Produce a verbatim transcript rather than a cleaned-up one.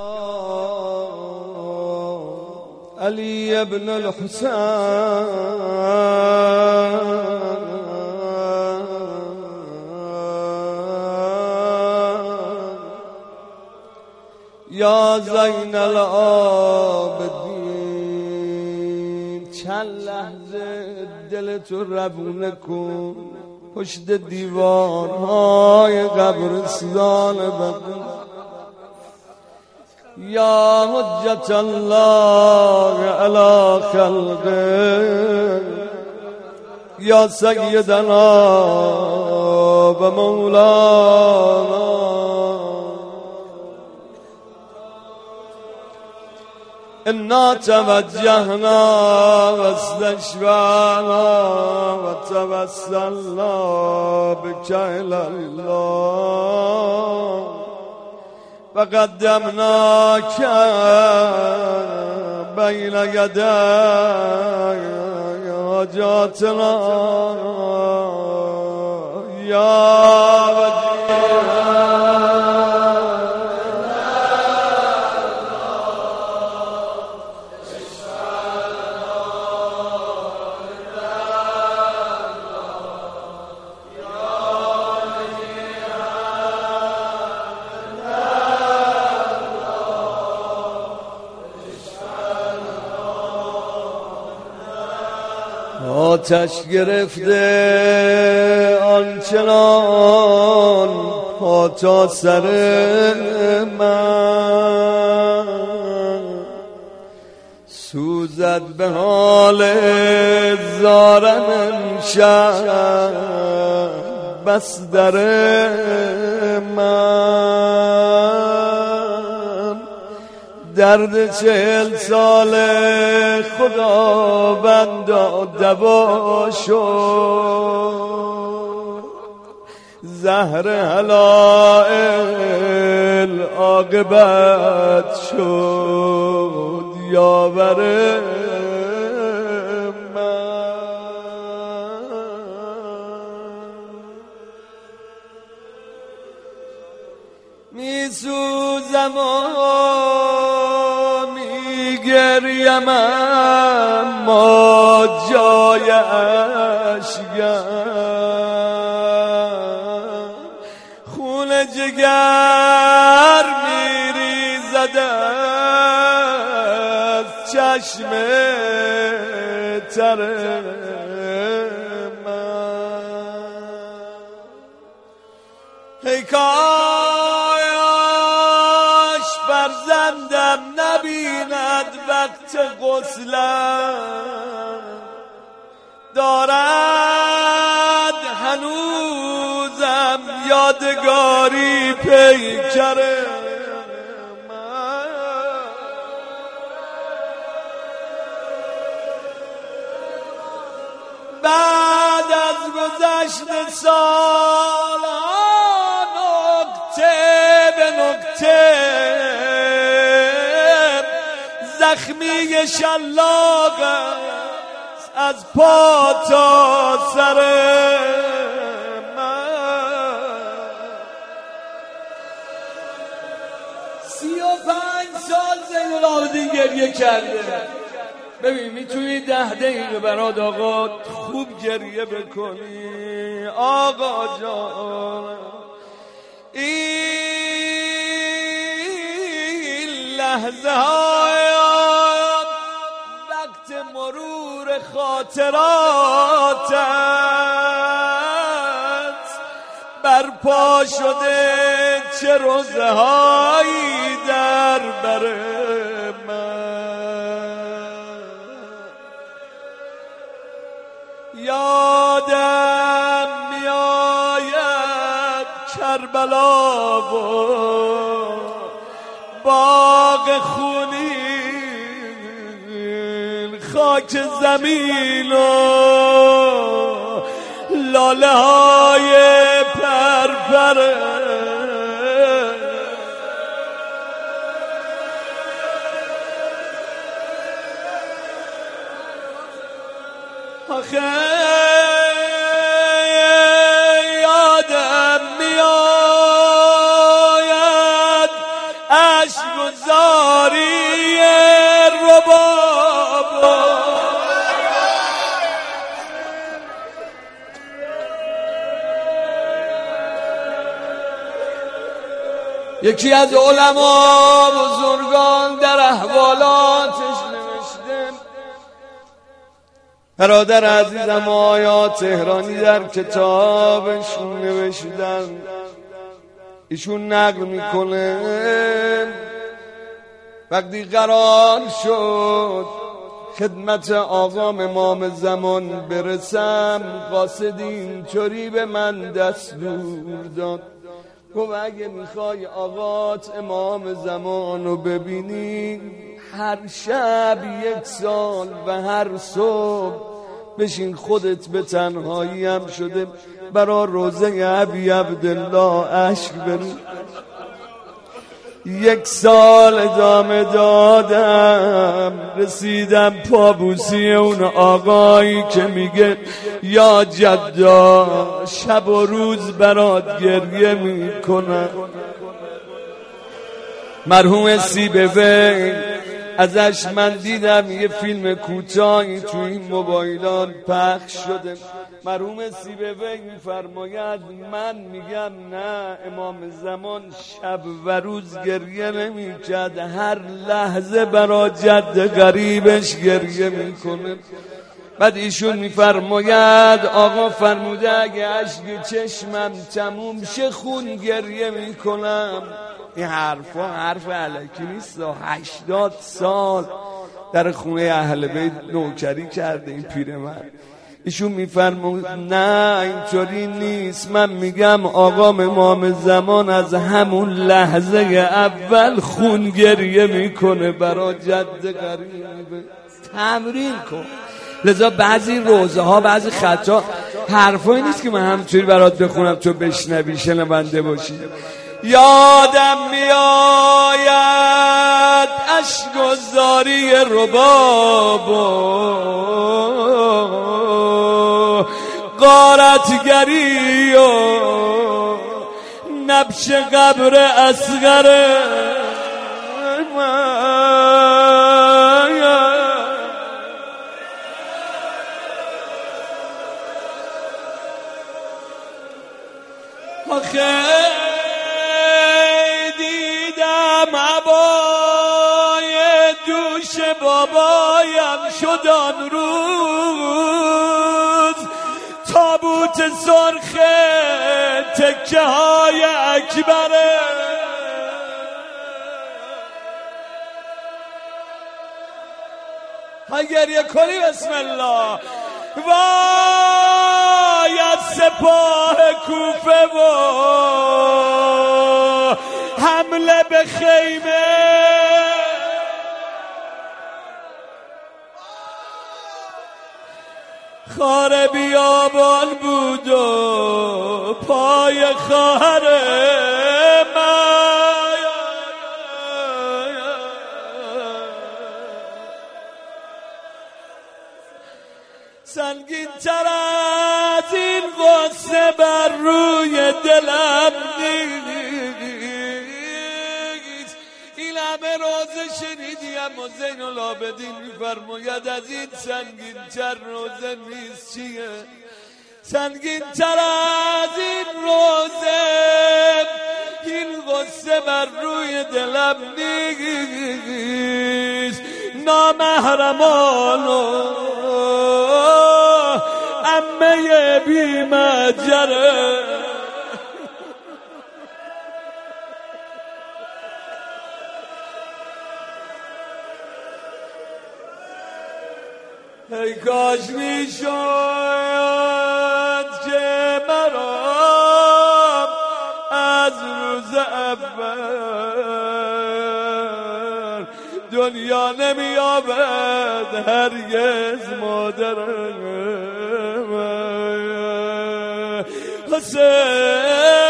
علی ابن الحسین یا زین العابدین، چند لحظه دل تو روونه کن پشت دیوارهای قبرستان بقیع. یا حجت الله علی خلقه، یا سیدنا و مولانا، انا توجهنا و استشفعنا و توسلنا بک الی الله و قدمناک بین یدی حاجاتنا یا آتش گرفته آنچنان پا تا سر من، سوزد به حال زارم امشب بس در من، درد چهل سال خداوندا دوا شد، زهر حلائل عاقبت شد یاور من. می سوزم گریم اما جای اشکم، خون جگر میریزد از چشم تر من. ای کاش فرزندم نبیند وقت غسلم، دارد هنوزم یادگاری پیکر من. بعد از گذشت سالها نکته به نکته زخمی شلاق از پا تا سر من. سی و پنج سال زین العابدین گریه کرده. ببین میتونی ده دقیقه برات آقا خوب گریه بکنی آقا جان. این لحظه های وقت مرور خاطرات برپا شده، چه روزه هایی در بر من. یادم میآید کربلا و باغ خونین، خاک زمین و لاله های پرپر. آخه یادم میآید اشک و زاری رباب. یکی از علما بزرگان در احوالاتش نوشته، برادر عزیزم آیات تهرانی در کتابش نوشتن، ایشون نقل میکنه وقتی قرار شد خدمت آقام امام زمان برسم، قاصدی اینطوری به من دستور داد، گفت اگه میخوای آقات امام زمان رو ببینی هر شب یک سال و هر صبح بشین خودت به تنهایی هم شده برا روزه ابی عبدالله اشک بری. یک سال ادامه دادم، رسیدم پابوسی اون آقایی که میگه یا جدا شب و روز برات گریه میکنم. مرحوم سیبوی ازش من دیدم یه فیلم کوتاهی تو این موبایلات پخش شده. مرحوم سیبوی میفرماید من میگم نه، امام زمان شب و روز گریه نمیکرد، هر لحظه برا جد غریبش گریه میکنه. بعد ایشون میفرماید آقا فرموده اگه اشک چشمم تموم شه خون گریه میکنم. این حرفا حرف علکی نیست. هشتاد سال در خونه اهل بیت نوکری کرده این پیرمرد. ایشون میفرمود نه اینطوری نیست، من میگم آقام امام زمان از همون لحظه اول خون گریه میکنه برا جد غریبه. تمرین کن. لذا بعضی روزه ها بعضی خطا حرفایی نیست که من همینطوری برات بخونم تو بشنوی شنونده باشی. یادم میآید اشک و زاری رباب و غارتگری و نبش قبر اصغر آخه دیدم عبای دوش بابایم شد آن روز، تابوت سرخ تکه های اکبره، های گریه کنی بسم الله. وای از سپاه کوفه و حمله به خیمه، خار بیابان بود و پای خواهر من سنگین تر از این غصه بر روی دلم نیست. این همه روزه شنیدی اما زین العابدین میفرماید از این سنگین تر روزه نیست. چیه سنگین تر از این روزه؟ این غصه بر روی دلم نیست. نامحرمان و عمه بی مجره ای کاش میشد که مرا از روز اول دنیا نمیابد هرگز مادرم حسین.